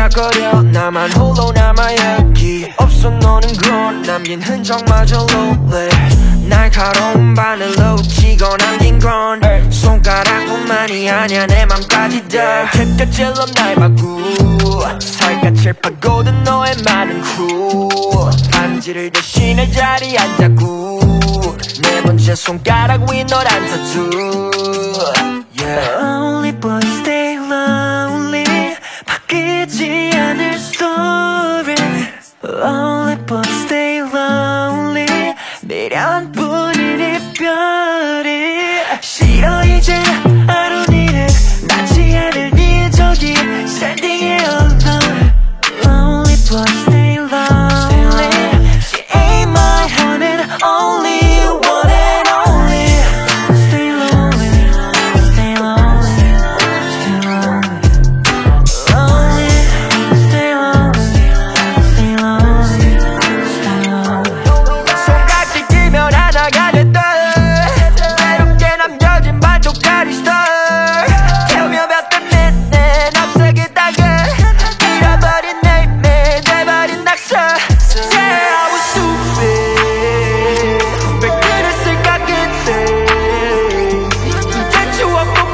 깜빡거려 나만 홀로 남아 여기 없어 너는 그런 남긴 흔적마저 lonely 날카로운 바늘로 찍어 남긴 건 손가락뿐만이 아냐 내 맘까지 다 캡겨 찔러 날 바꾸 살갗을 파고든 너의 많은 crew 반지를 대신해 자리에 앉았고 네 번째 손가락 위 너란 타투 yeah. Lonely boy stay lonely 바뀌지 않을 story Lonely boy stay lonely 미련뿐인 이별이 싫어 이제 하루 일을 낫지 않을 이 저기 standing alone Lonely boy stay lonely She ain't my one and only one and only Stay lonely Stay lonely Stay lonely Lonely Stay lonely Stay lonely Stay lonely 손깍지 끼면 하나가 됐다 외롭게 남겨진 반쪽짜리 star Tell me about the minute 앞서기다가 잃어버린 nightmare 돼버린 낙서 Yeah I was stupid 왜 그랬을까 그때 이제 추억도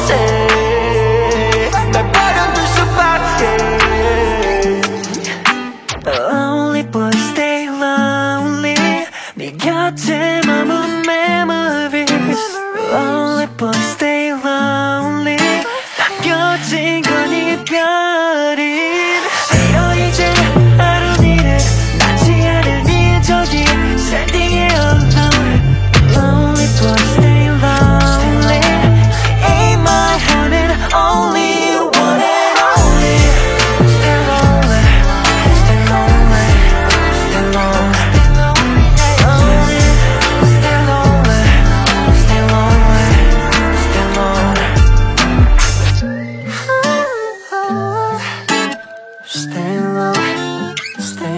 못해 날 버려둘 수밖에 Lonely boy stay lonely 네 곁에 머문 memories Lonely boy stay lonely 남겨진 건 이별인 싫어 이제 하루 일을 낫지 않을 이 저기 standing alone Lonely boy stay lonely She ain't my one and only one and only Stay lonely Stay lonely Stay lonely Lonely Stay lonely Stay lonely Stay lonely Stay low Stay